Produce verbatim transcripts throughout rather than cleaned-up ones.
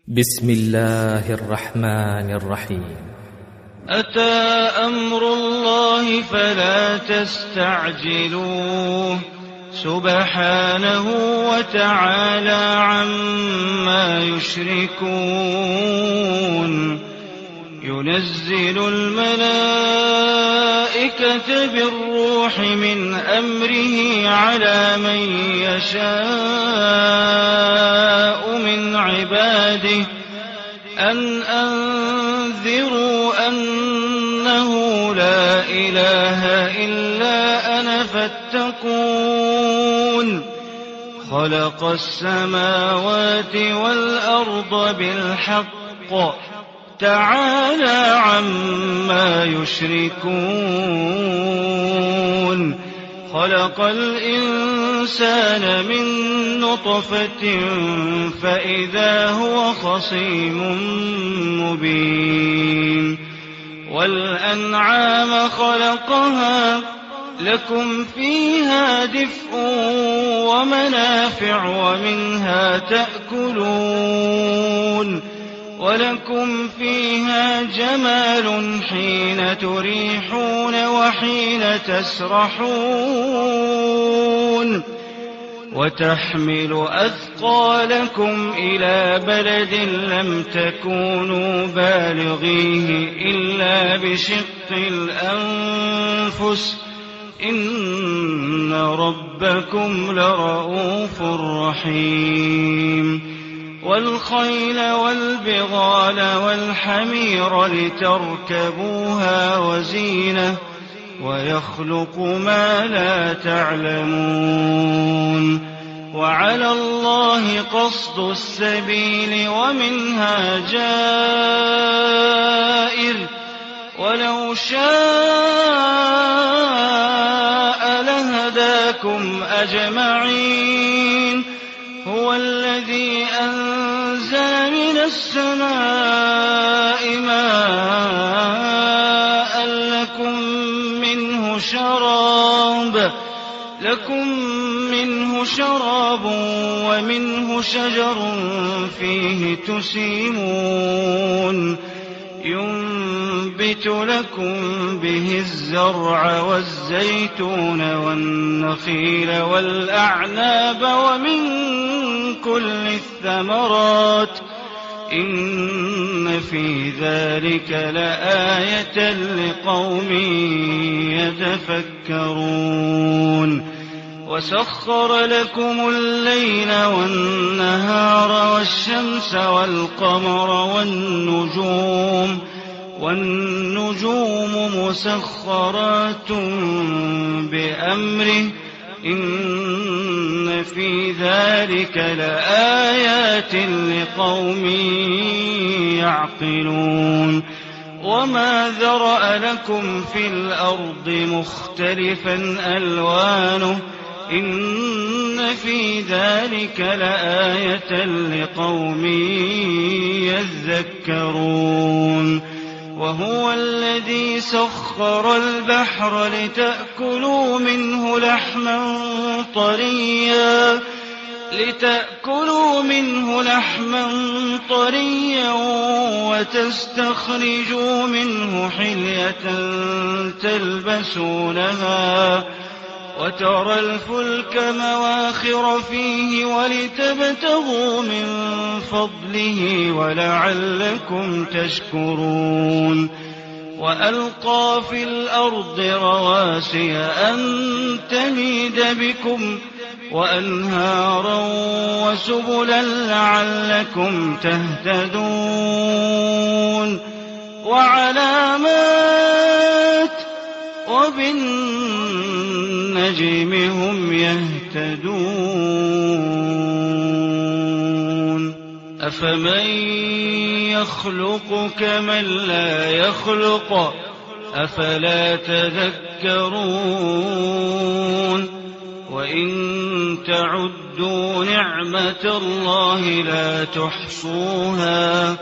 بسم الله الرحمن الرحيم. أتى أمر الله فلا تستعجلوه سبحانه وتعالى عما يشركون. ينزل الملائكة بالروح من أمره على من يشاء من عباده أن أنذروا أنه لا إله إلا أنا فاتقون. خلق السماوات والأرض بالحق تعالى عما يشركون. خلق الإنسان من نطفة فإذا هو خصيم مبين. والأنعام خلقها لكم فيها دفء ومنافع ومنها تأكلون ولكم فيها جمال حين تريحون وحين تسرحون. وتحمل أثقالكم إلى بلد لم تكونوا بالغيه إلا بشق الأنفس إن ربكم لرؤوف رحيم. والخيل والبغال والحمير لتركبوها وزينة ويخلق ما لا تعلمون. وعلى الله قصد السبيل ومنها جائر ولو شاء لهداكم أجمعين. هو الذي أنزل من السماء ماء لكم منه شراب لكم منه شراب ومنه شجر فيه تسيمون. ينبت لكم به الزرع والزيتون والنخيل والأعناب ومن كل الثمرات إن في ذلك لآية لقوم يتفكرون. وسخر لكم الليل والنهار والشمس والقمر والنجوم والنجوم مسخرات بأمره إن في ذلك لآيات لقوم يعقلون. وما ذرأ لكم في الأرض مختلفا ألوانه إن في ذلك لآية لقوم يذكرون. وهو الذي سخر البحر لتأكلوا منه لحما طريا لتأكلوا منه لحما طريا وتستخرجوا منه حلية تلبسونها وترى الفلك مواخر فيه ولتبتغوا من فضله ولعلكم تشكرون. وألقى في الأرض رواسي أن تميد بكم وأنهارا وسبلا لعلكم تهتدون. وعلامات وبالنجم هم يهتدون. أفمن يخلق كمن لا يخلق أفلا تذكرون. وإن تعدوا نعمة الله لا تحصوها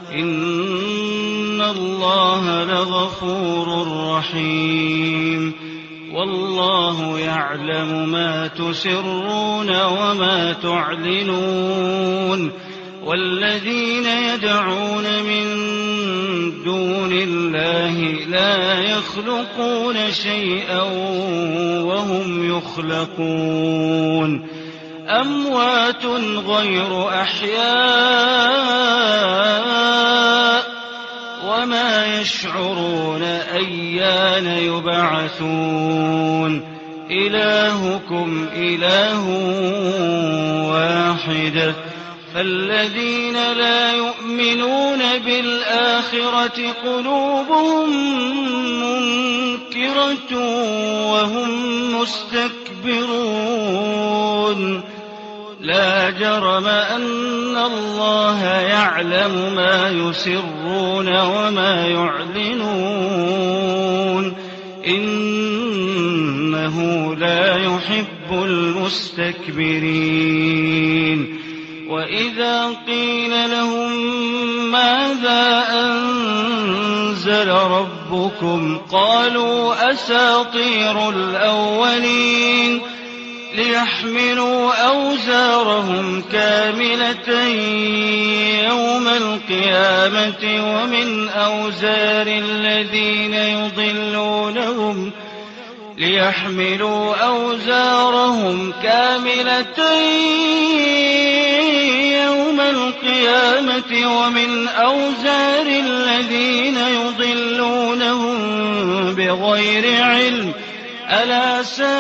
إن الله لغفور رحيم. والله يعلم ما تسرون وما تعلنون والذين يدعون من دون الله لا يخلقون شيئا وهم يخلقون أموات غير أحياء وما يشعرون أيان يبعثون إلهكم إله واحد فالذين لا يؤمنون بالآخرة قلوبهم منكرة وهم مستكبرون لا جرم أن الله يعلم ما يسرون وما يعلنون إنه لا يحب المستكبرين وإذا قيل لهم ماذا أنزل ربكم قالوا أساطير الأولين ليحملوا أوزارهم كاملة يوم القيامة ومن أوزار الذين يضلونهم ليحملوا أوزارهم كاملة يوم القيامة ومن أوزار الذين يضلونهم بغير علم ألا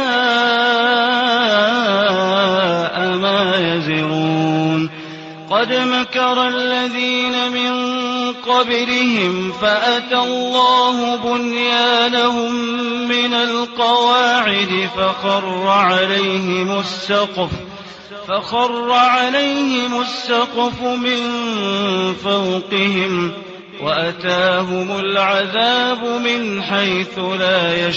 ساء ما يزرون قد مكر الذين من قبلهم فأتى الله بنيانهم من القواعد فخر عليهم السقف فخر عليهم السقف من فوقهم وأتاهم العذاب من حيث لا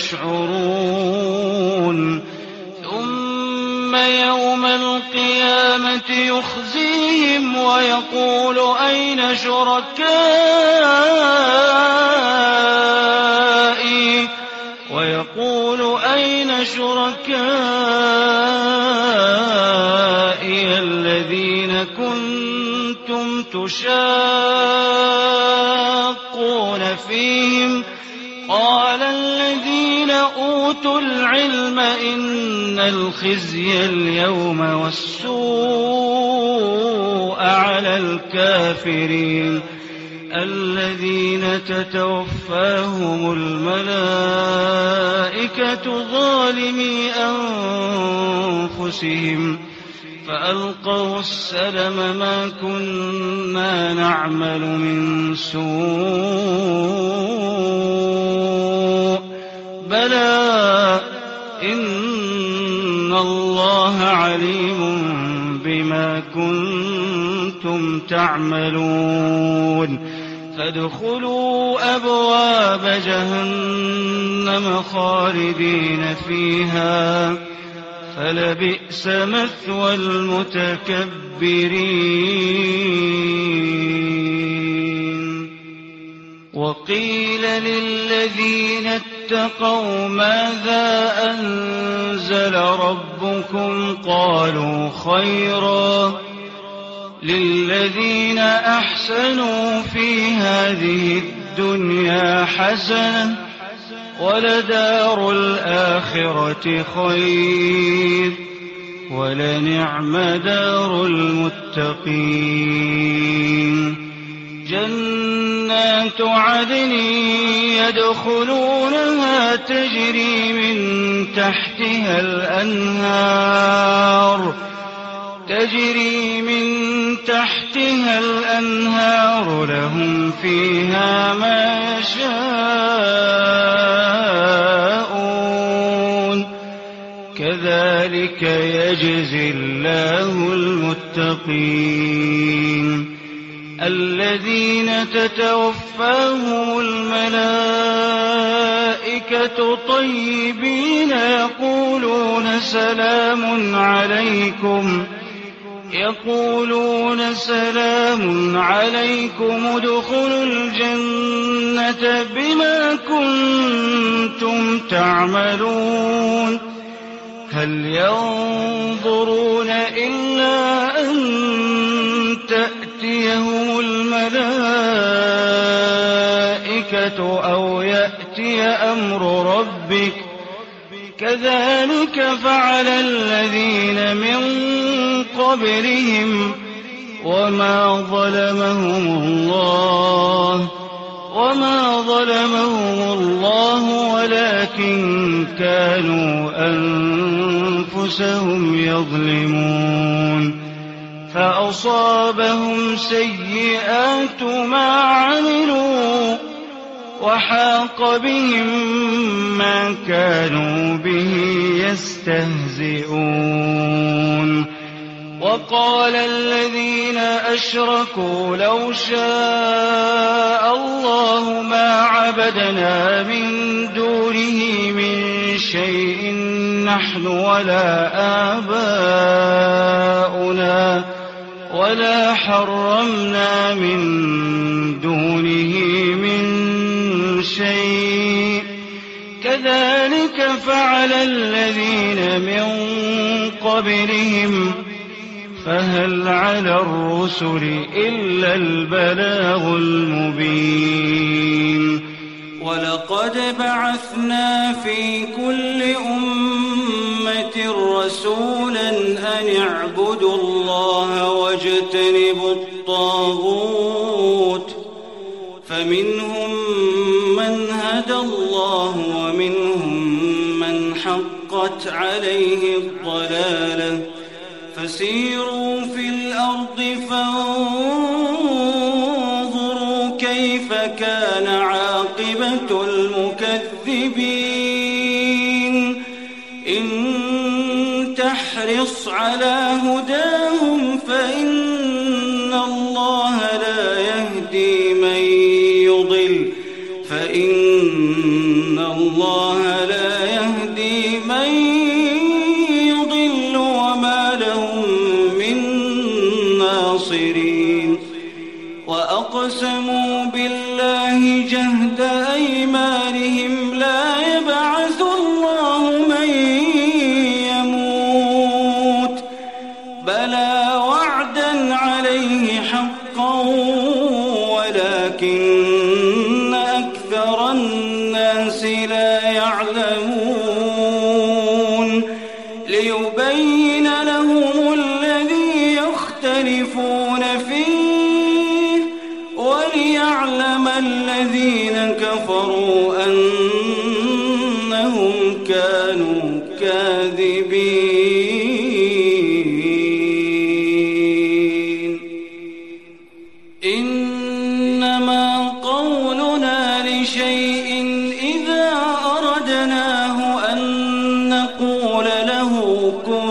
يشعرون ثم يوم القيامة يخزيهم ويقول أين شركائي ويقول أين شركائي الذين كنتم تشاقون فيهم قال الذين أوتوا العلم إن الخزي اليوم والسوء على الكافرين الذين تتوفاهم الملائكة ظالمي أنفسهم فألقوا السلم ما كنا نعمل من سوء بلى إن الله عليم بما كنتم تعملون فادخلوا أبواب جهنم خالدين فيها فلبئس مثوى المتكبرين وقيل للذين اتقوا ماذا أنزل ربكم قالوا خيرا للذين أحسنوا في هذه الدنيا حسنة ولدار الآخرة خير ولنعم دار المتقين جنات عدن يدخلونها تجري من تحتها الأنهار تجري من تحتها الأنهار لهم فيها ما يشاءون كذلك يجزي الله المتقين الذين تتوفاهم الملائكة طيبين يقولون سلام عليكم يقولون سلام عليكم ادخلوا الجنة بما كنتم تعملون هل ينظرون إلا أن تأتي تأتيهم الملائكة أو يأتي أمر ربك كذلك فعل الذين من قبلهم وما ظلمهم الله وما ظلمهم الله ولكن كانوا أنفسهم يظلمون فأصابهم سيئات ما عملوا وحاق بهم ما كانوا به يستهزئون وقال الذين أشركوا لو شاء الله ما عبدنا من دونه من شيء نحن ولا آباؤنا ولا حرمنا من دونه من شيء كذلك فعل الذين من قبلهم فهل على الرسل إلا البلاغ المبين ولقد بعثنا في كل أمة رسولا أن اعبدوا الله واجتنبوا الطاغوت فمنهم من هدى الله ومنهم من حقت عليه الضلالة فسيروا في الأرض فانظروا كيف كان عاقبة المكذبين إن تحرص على هداهم فإن الله لا يهدي من يضل فإن الله لا يهدي من يضل وما لهم من ناصرين وأقسموا بالله جهد أيمانهم لا يبعث الله من يموت بلى وعدا عليه حقا ولكن أكثر الناس لا يعلمون ليبين لهم الذي يختلفون فيه وليعلم الذين كفروا أنهم كانوا كاذبين إنما قولنا لشيء إذا أردناه أن نقول له كن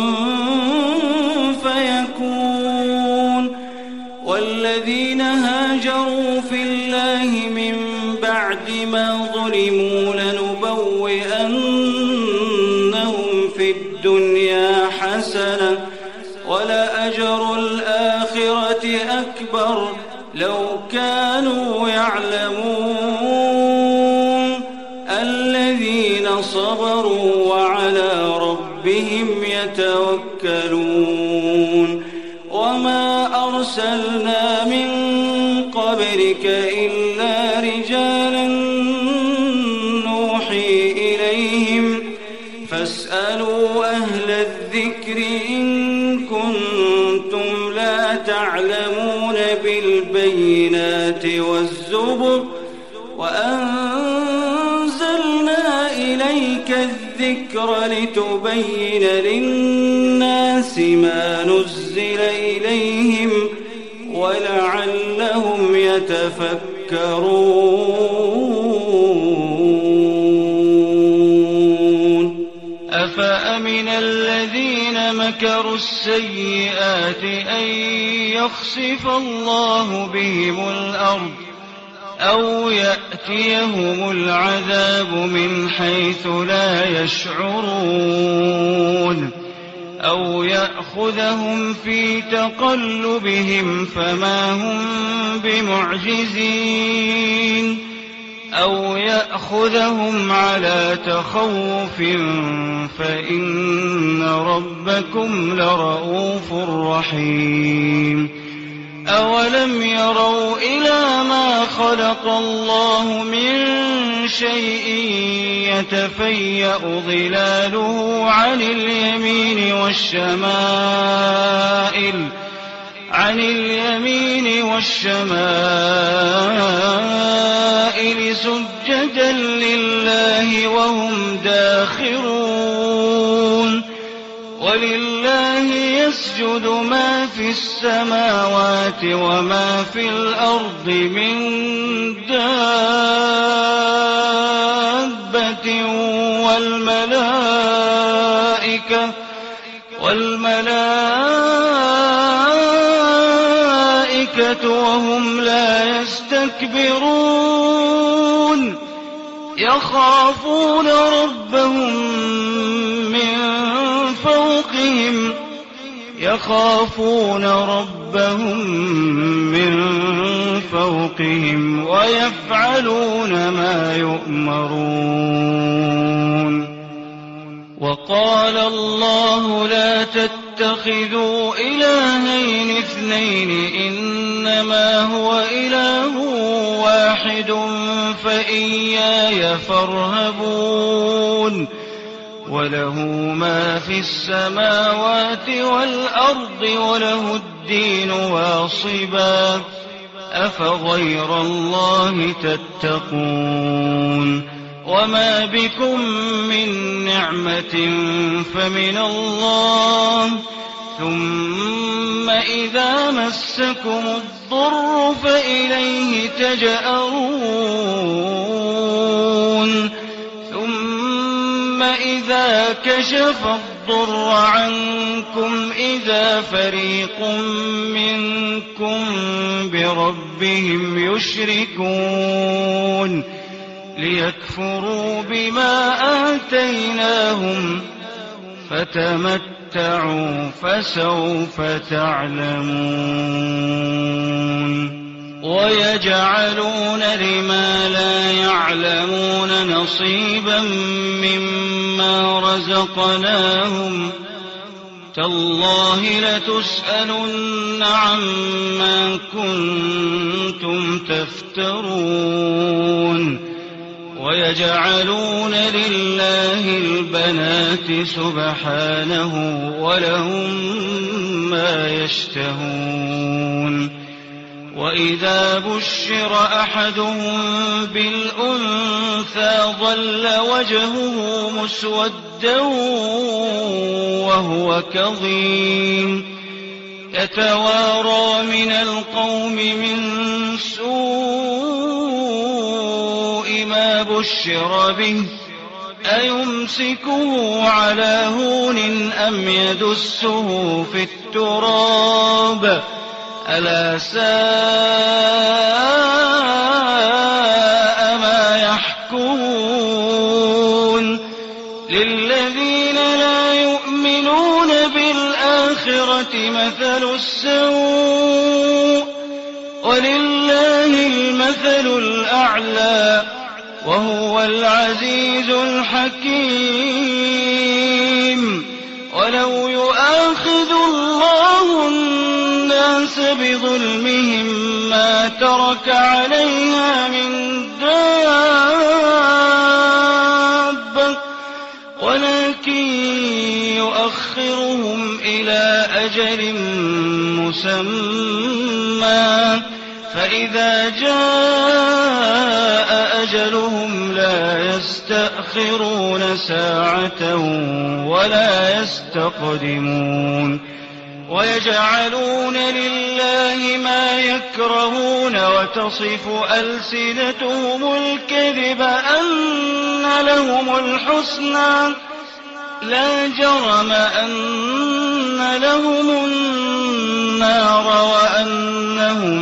فيكون والذين هاجروا في الله من بعد ما ظلموا لنبوئنهم في الدنيا حسنة ولأجر الآخرة أكبر لو كانوا يعلمون الذين صبروا وعلى ربهم يتوكلون وما أرسلنا من قبلك إلا رجالا نوحي إليهم فاسألوا أهل الذكر إن كنتم لا تعلمون بالبينات والزبر وأنزلنا إليك الذكر لتبين للناس ما نزل إليهم ولعلهم يتفكرون أفأمن الذين مكروا السيئات أن يخسف الله بهم الأرض أو يأتيهم العذاب من حيث لا يشعرون أو يأخذهم في تقلبهم فما هم بمعجزين أو يأخذهم على تخوف فإن ربكم لرؤوف رحيم أولم يروا إلى ما خلق الله من شيء يتفيأ ظلاله عن اليمين والشمائل عن اليمين والشمائل سجدا لله وهم داخرون ولله يسجد ما في السماوات وما في الأرض من دابة والملائكة والملائكة وهم لا يستكبرون يخافون ربهم من فوقهم يخافون ربهم من فوقهم ويفعلون ما يؤمرون وقال الله لا تتخذوا إلهين اثنين إنما هو إله واحد فإياي فارهبون وله ما في السماوات والأرض وله الدين واصبا أفغير الله تتقون وما بكم من نعمة فمن الله ثم إذا مسكم الضر فإليه تجأرون ثم إذا كشف الضر عنكم إذا فريق منكم بربهم يشركون ليكفروا بما آتيناهم فتمتعوا فسوف تعلمون ويجعلون لما لا يعلمون نصيبا مما رزقناهم تالله لتسألن عما كنتم تفترون ويجعلون لله البنات سبحانه ولهم ما يشتهون وإذا بشر أحدهم بالأنثى ظل وجهه مسودا وهو كظيم يتوارى من القوم من سوء ما بشر به أيمسكه على هون أم يدسه في التراب ألا ساء ما يحكمون للذين لا يؤمنون بالآخرة مثل السوء ولله المثل الأعلى وهو العزيز الحكيم ولو يؤاخذ الله الناس بظلمهم ما ترك عليها من دابة ولكن يؤخرهم إلى أجل مسمى فإذا جاء أجلهم لا يستأخرون ساعة ولا يستقدمون ويجعلون لله ما يكرهون وتصف ألسنتهم الكذب أن لهم الحسنى لا جرم أن لهم النار وأنهم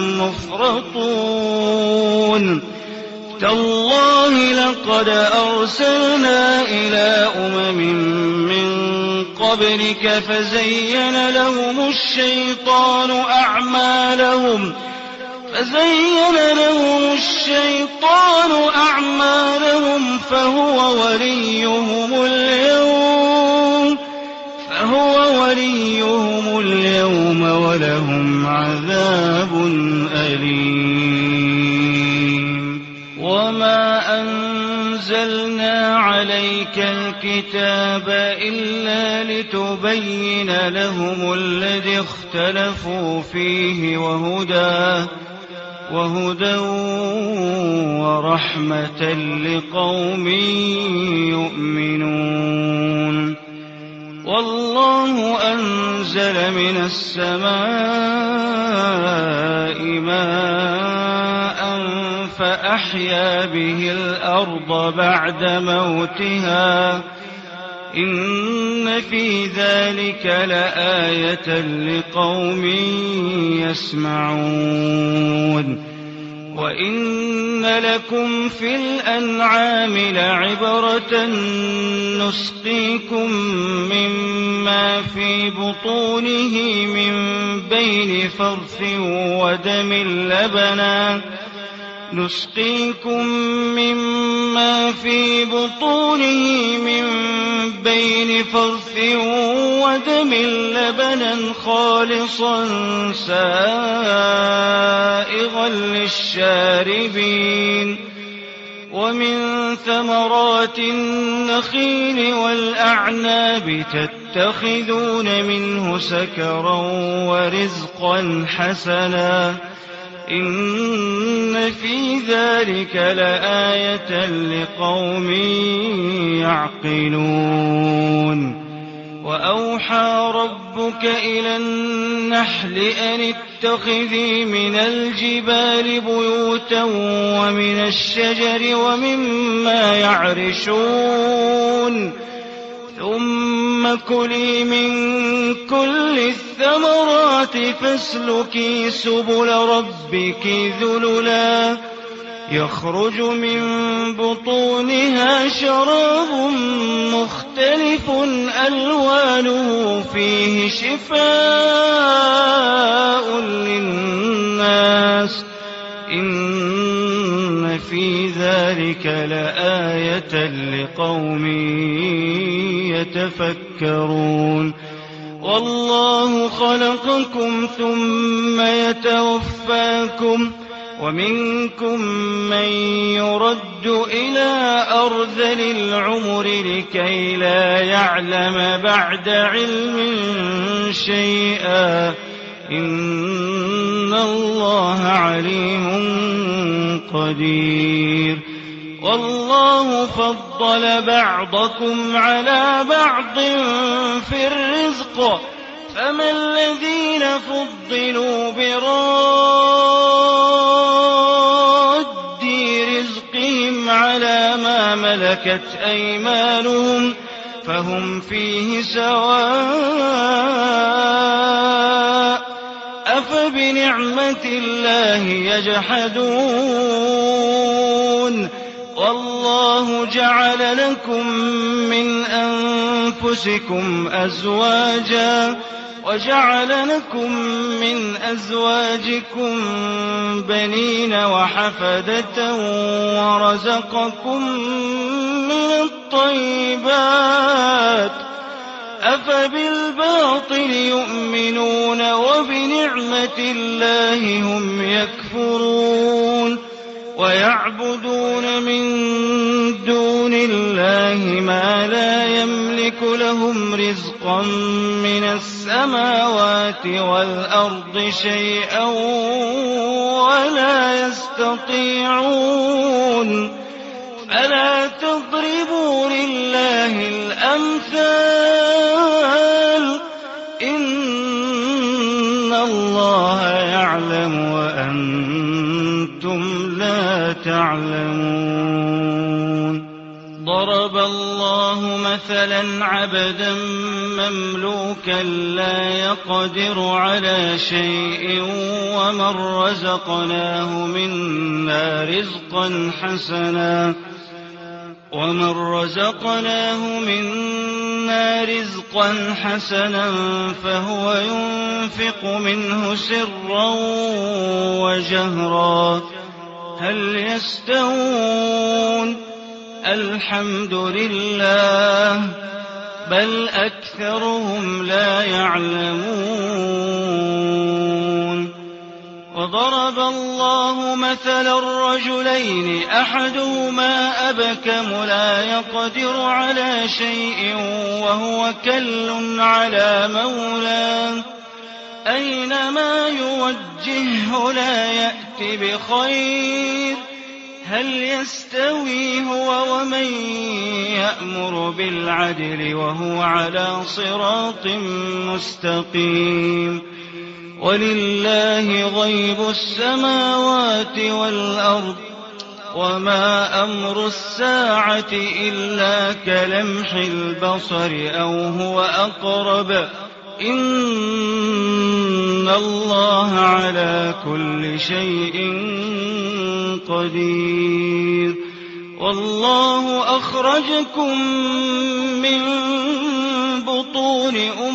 مفرطون تالله لقد أرسلنا إلى أمم من قبلك فزين لهم الشيطان أعمالهم فزين لهم الشيطان أعمالهم فهو وليهم اليوم فهو وليهم اليوم ولهم عذاب أليم. وما أنزلنا عليك الكتاب إلا لتبين لهم الذي اختلفوا فيه وهدى وهدى ورحمة لقوم يؤمنون. والله أنزل من السماء ماء فأحيا به الأرض بعد موتها إن في ذلك لآية لقوم يسمعون. وإن لكم في الأنعام لعبرة نسقيكم مما في بطونه من بين فرث ودم لبنا نسقيكم مما في بطونه من بين فرث ودم لبنا خالصا سائغا للشاربين. ومن ثمرات النخيل والأعناب تتخذون منه سكرا ورزقا حسنا إن في ذلك لآية لقوم يعقلون. وأوحى ربك إلى النحل أن اتخذي من الجبال بيوتا ومن الشجر ومما يعرشون ثم كلي من كل الثمرات فاسلكي سبل ربك ذللا يخرج من بطونها شراب مختلف ألوانه فيه شفاء للناس إن في ذلك لآية لقوم يتفكرون. والله خلقكم ثم يتوفاكم ومنكم من يرد إلى أرذل العمر لكي لا يعلم بعد علم شيئا إن الله عليم قدير. والله فضل بعضكم على بعض في الرزق فما الذين فضلوا براد رزقهم على ما ملكت أيمانهم فهم فيه سواء أفبنعمة الله يجحدون. والله جعل لكم من أنفسكم أزواجا وجعل لكم من أزواجكم بنين وحفدة ورزقكم من الطيبات أفبالباطل يؤمنون وبنعمة الله هم يكفرون. ويعبدون من دون الله ما لا يملك لهم رزقا من السماوات والأرض شيئا ولا يستطيعون. فلا تضربوا لله الأمثال إن الله يعلم وأنتم لا تعلمون. ضرب الله مثلا عبدا مملوكا لا يقدر على شيء ومن رزقناه منا رزقا حسنا ومن رزقناه منا رزقا حسنا فهو ينفق منه سرا وجهرا هل يستوون؟ الحمد لله بل أكثرهم لا يعلمون وضرب الله مثلا الرجلين أحدهما أبكم لا يقدر على شيء وهو كل على مولاه أينما يوجهه لا يأت بخير هل يستوي هو ومن يأمر بالعدل وهو على صراط مستقيم ولله غيب السماوات والأرض وما أمر الساعة إلا كلمح البصر أو هو أقرب إن الله على كل شيء قدير والله أخرجكم من بطون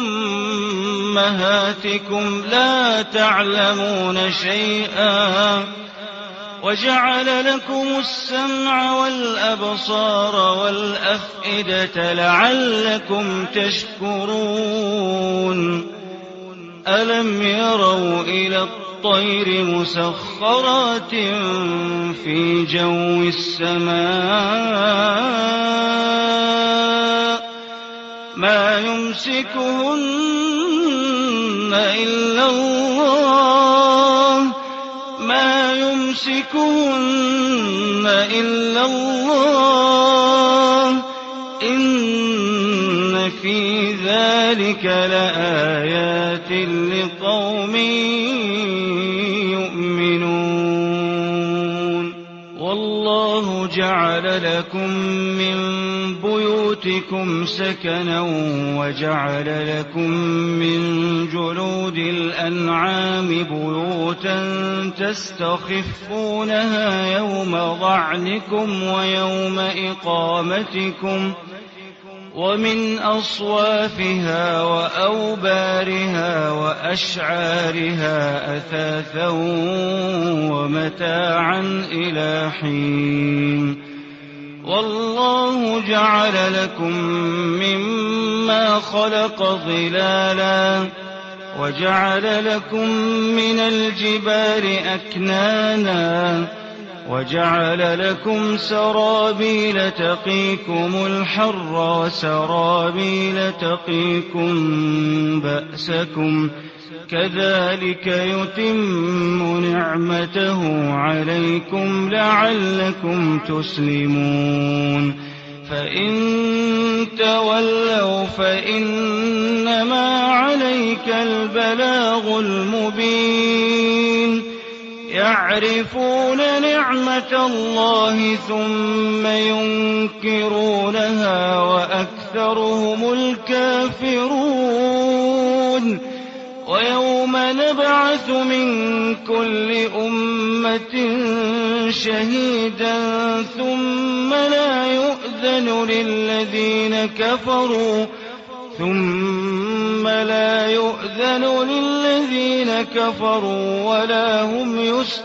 أمهاتكم لا تعلمون شيئا وجعل لكم السمع والأبصار والأفئدة لعلكم تشكرون ألم يروا إلى الطير مسخرات في جو السماء ما يمسكهن إلا الله ما يمسكهن إلا الله إن في ذلك لآيات لقوم يؤمنون والله جعل لكم من بيوتكم سكنا وجعل لكم من جلود الأنعام بيوتا تستخفونها يوم ظعنكم ويوم إقامتكم ومن أصوافها وأوبارها وأشعارها أثاثا ومتاعا إلى حين والله جعل لكم مما خلق ظلالا وجعل لكم من الجبال أكنانا وجعل لكم سرابيل تقيكم الحر وسرابيل تقيكم بأسكم كذلك يتم نعمته عليكم لعلكم تسلمون فإن تولوا فإنما عليك البلاغ المبين يعرفون نعمة الله ثم ينكرونها وأكثرهم الكافرون ويوم نبعث من كل أمة شهيدا ثم لا يؤذن للذين كفروا ثم لا يؤذن للذين كفروا ولا هم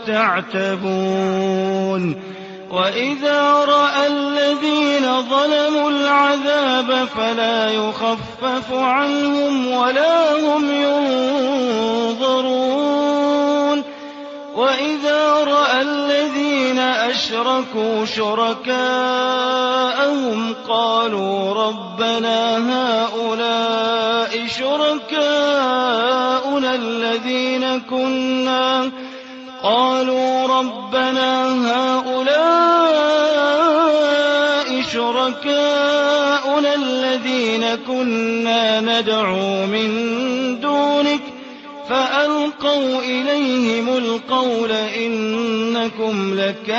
يستعتبون وإذا رأى الذين ظلموا العذاب فلا يخفف عنهم ولا هم ينظرون وإذا رأى الذين أشركوا شركاءهم قالوا ربنا هؤلاء شركاؤنا الذين كنا قالوا ربنا هؤلاء شركاؤنا الذين كنا ندعو من دونك فألقوا إليهم القول إنكم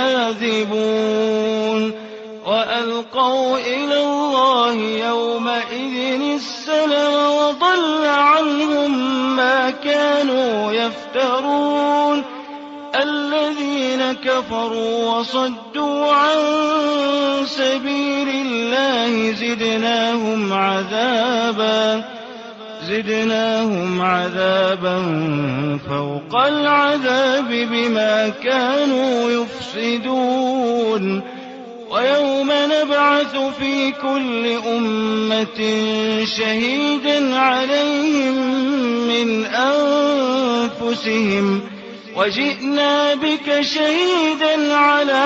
لكاذبون وألقوا إلى الله يومئذ السلم وضل عنهم ما كانوا يفترون الذين كفروا وصدوا عن سبيل الله زدناهم عذابا زدناهم عذابا فوق العذاب بما كانوا يفسدون ويوم نبعث في كل أمة شهيدا عليهم من أنفسهم وجئنا بك شهيدا على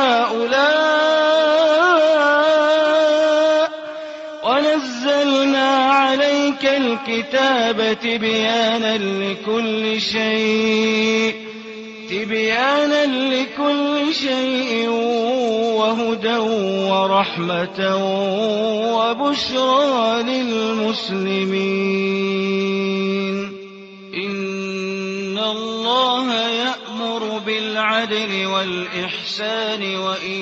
هؤلاء ونزلنا عليك الكتاب تبيانا لكل شيء تبيانا لكل شيء وهدى ورحمة وبشرى للمسلمين. إن الله يأمر بالعدل والإحسان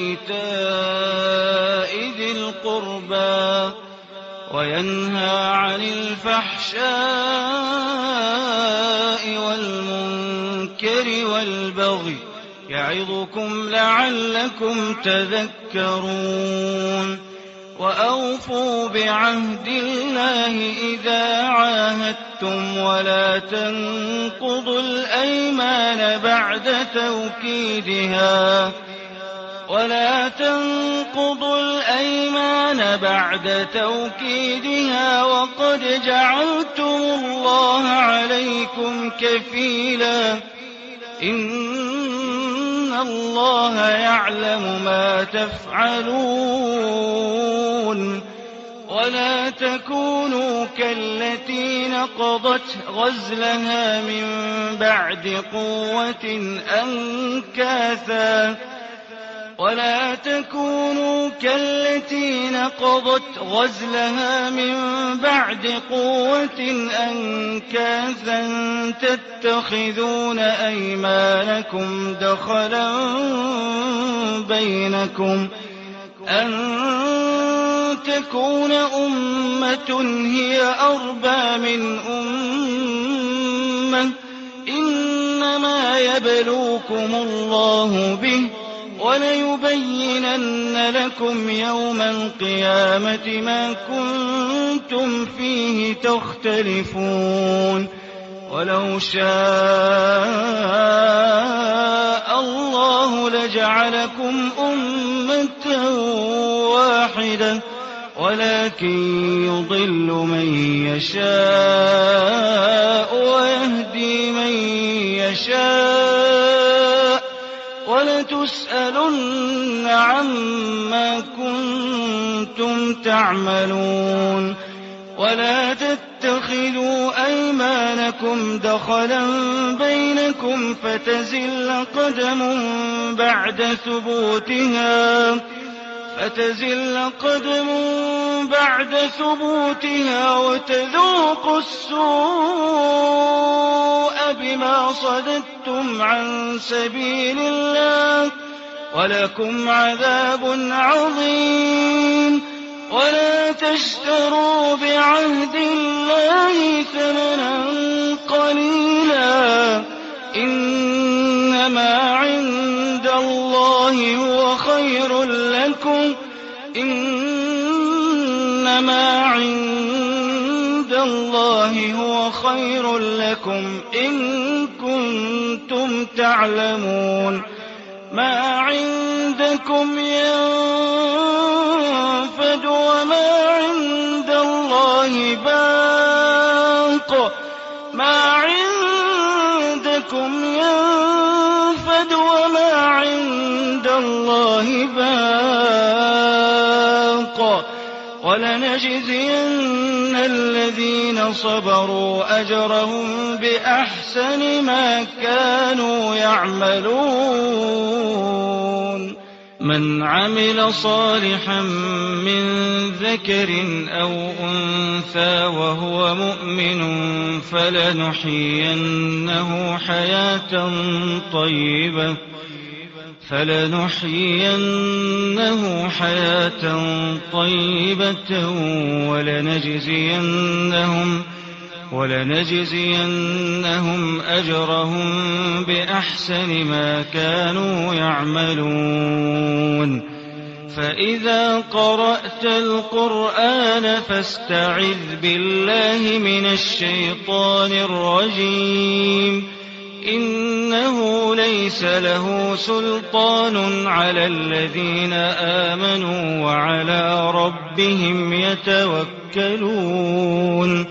وإيتاء ذي القربى وينهى عن الفحشاء والمنكر والبغي يعظكم لعلكم تذكرون. وأوفوا بعهد الله إذا عاهدتم ولا تنقضوا الأيمان بعد توكيدها ولا تنقضوا الأيمان بعد توكيدها وقد جعلتم الله عليكم كفيلا إن الله يعلم ما تفعلون. ولا تكونوا كالتي نقضت غزلها من بعد قوة أنكاثا ولا تكونوا كالتي نقضت غزلها من بعد قوة أنكاثا تتخذون أيمانكم دخلا بينكم أن تكون أمة هي أربى من أمة إنما يبلوكم الله به وليبينن لكم يوم القيامة ما كنتم فيه تختلفون. ولو شاء الله لجعلكم أمة واحدة ولكن يضل من يشاء ويهدي من يشاء ولتسألن عما كنتم تعملون. ولا تتخذوا أيمانكم دخلا بينكم فتزل قدم بعد ثبوتها فتزل قدم بعد ثبوتها وتذوقوا السوء بما صددتم عن سبيل الله ولكم عذاب عظيم. ولا تشتروا بعهد الله ثمنا قليلا إنما عند الله هو خير لكم إنما عند الله هو خير لكم إن كنتم تعلمون. ما عندكم ينفد وما عند الله باق ما عندكم ينفد وما عند الله باق ولنجزين الذين صبروا أجرهم بأحسن ما كانوا يعملون. من عمل صالحا من ذكر أو أنثى وهو مؤمن فلنحيينه حياة طيبة فلنحيينه حياة طيبة ولنجزينهم ولنجزينهم أجرهم بأحسن ما كانوا يعملون. فإذا قرأت القرآن فاستعذ بالله من الشيطان الرجيم إنه ليس له سلطان على الذين آمنوا وعلى ربهم يتوكلون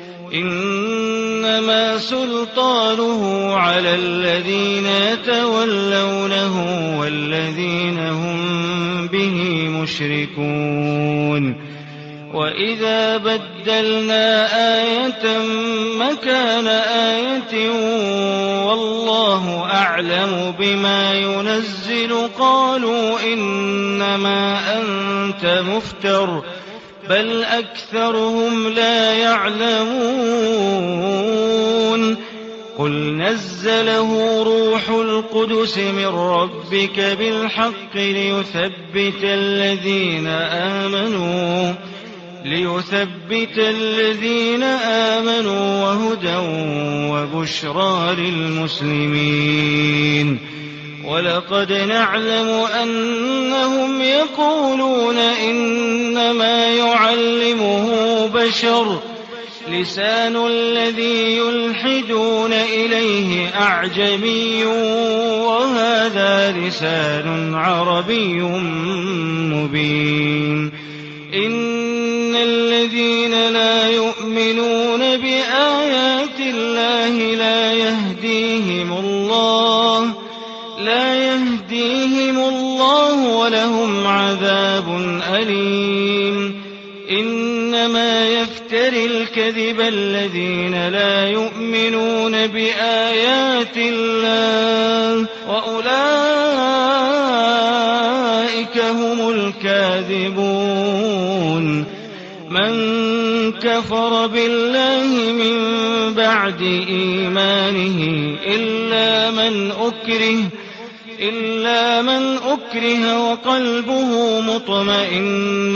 إنما سلطانه على الذين يتولونه والذين هم به مشركون وإذا بدلنا آية مكان آية والله أعلم بما ينزل قالوا إنما أنت مفتر بل أكثرهم لا يعلمون قل نزله روح القدس من ربك بالحق ليثبت الذين آمنوا ليثبت الذين آمنوا وهدى وبشرى للمسلمين ولقد نعلم أنهم يقولون إنما يعلمه بشر لسان الذي يلحدون إليه أعجمي وهذا لسان عربي مبين إن الذين لا يؤمنون بآيات الله لا يهديهم الله لا يهديهم الله ولهم عذاب أليم إنما يفتري الكذب الذين لا يؤمنون بآيات الله وأولئك هم الكاذبون من كفر بالله من بعد إيمانه إلا من أكره إلا من أكره وقلبه مطمئن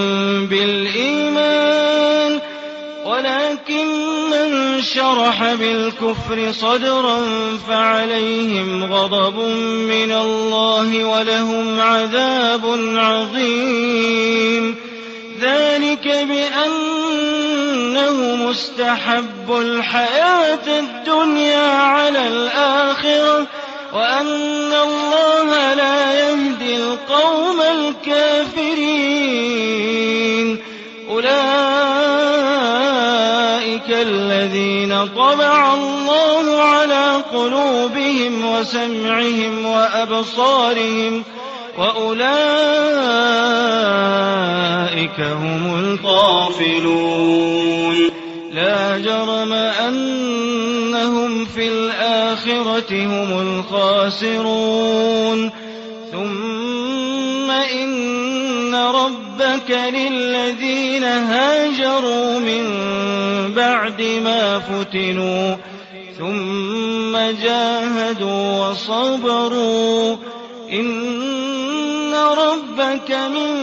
بالإيمان ولكن من شرح بالكفر صدرا فعليهم غضب من الله ولهم عذاب عظيم ذلك بأنه مستحب الحياة الدنيا على الآخرة وأن الله لا يهدي القوم الكافرين أولئك الذين طبع الله على قلوبهم وسمعهم وأبصارهم وأولئك هم الغافلون لا جرم أنهم في الآخرة هم الخاسرون ثم إن ربك للذين هاجروا من بعد ما فتنوا ثم جاهدوا وصبروا إن ربك من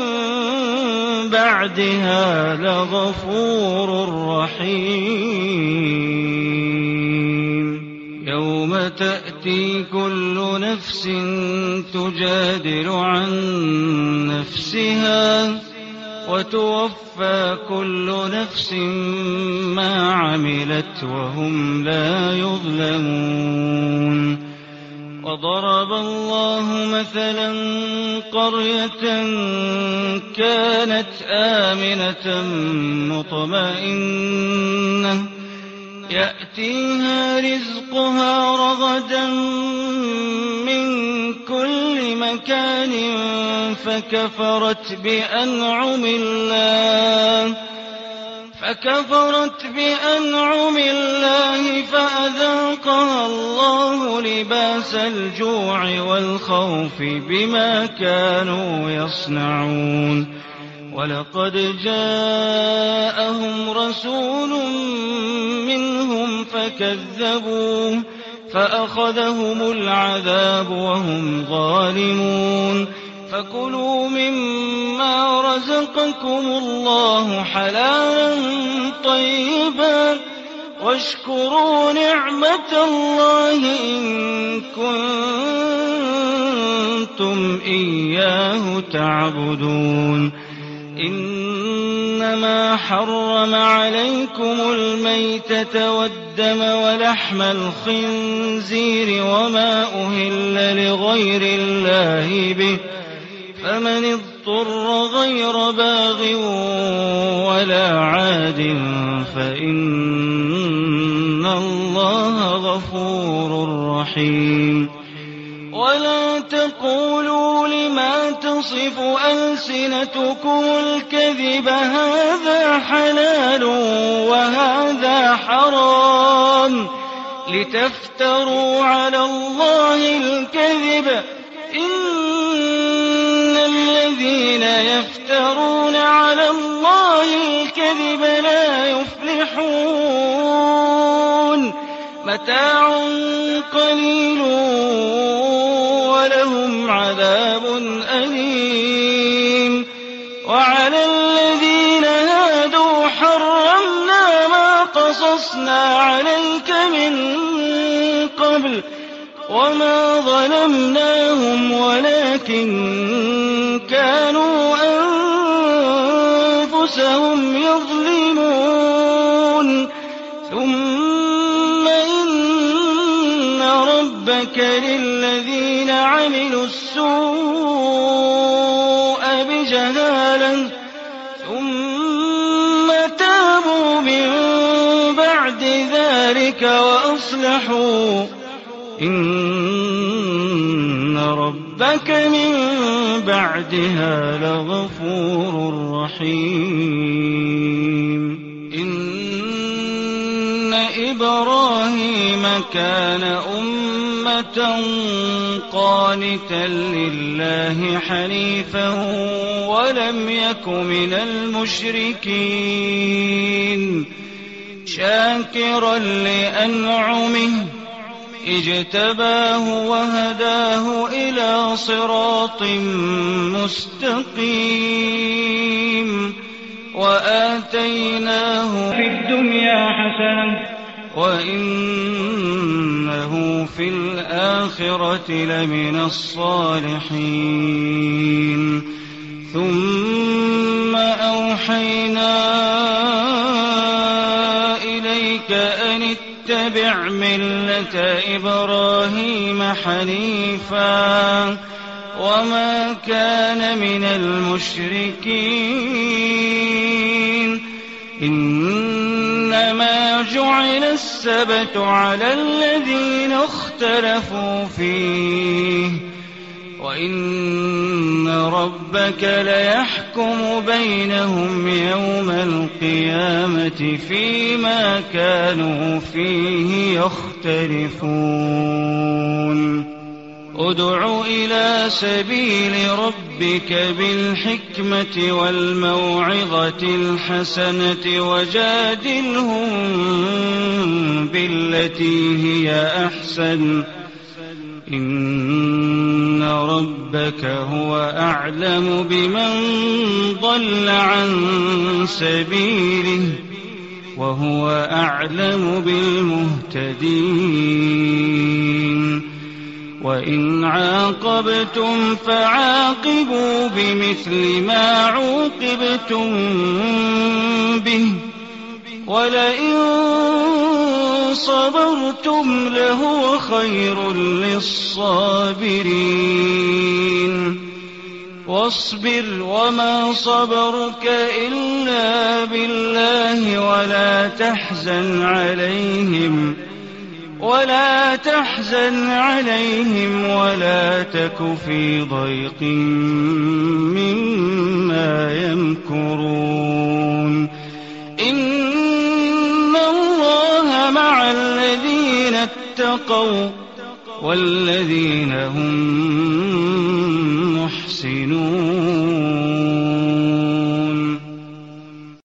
بعدها لغفور رحيم يوم تأتي كل نفس تجادل عن نفسها وتوفى كل نفس ما عملت وهم لا يظلمون وضرب الله مثلا قرية كانت آمنة مطمئنة يأتيها رزقها رغدا من كل مكان فكفرت بأنعم الله فكفرت بأنعم الله فأذاقها الله لباس الجوع والخوف بما كانوا يصنعون ولقد جاءهم رسول منهم فكذبوه فأخذهم العذاب وهم ظالمون فكلوا مما رزقكم الله حلالا طيبا واشكروا نعمة الله إن كنتم إياه تعبدون إن إنما حرم عليكم الميتة والدم ولحم الخنزير وما أهل لغير الله به فمن اضطر غير باغ ولا عاد فإن الله غفور رحيم. ولا تقولوا لما تصف ألسنتكم الكذب هذا حلال وهذا حرام لتفتروا على الله الكذب إن الذين يفترون على الله الكذب لا يفلحون. متاع قليل ولهم عذاب أليم. وعلى الذين هادوا حرمنا ما قصصنا عليك من قبل وما ظلمناهم ولكن كانوا أنفسهم يظلمون. ثم إن ربك للذين عملوا السوء بجهالة ثم تابوا من بعد ذلك وأصلحوا إن ربك من بعدها لغفور رحيم. إن إبراهيم كان أمة قانتا لله حنيفا ولم يك من المشركين شاكرا لأنعمه اجتباه وهداه إلى صراط مستقيم وآتيناه في الدنيا حسنة وإنه في الآخرة لمن الصالحين. ثم أوحينا إليك أن اتبع ملة إبراهيم حنيفا وما كان من المشركين. إنما جعل السبت على الذين اختلفوا فيه وإن ربك ليحكم بينهم يوم القيامة فيما كانوا فيه يختلفون. ادع إلى سبيل ربك بالحكمة والموعظة الحسنة وجادلهم بالتي هي أحسن إن ربك هو أعلم بمن ضل عن سبيله وهو أعلم بالمهتدين. وإن عاقبتم فعاقبوا بمثل ما عوقبتم به ولئن صبرتم لهو خير للصابرين. واصبر وما صبرك إلا بالله ولا تحزن عليهم ولا تحزن عليهم ولا تك في ضيق مما يمكرون. إن الله مع الذين اتقوا والذين هم محسنون.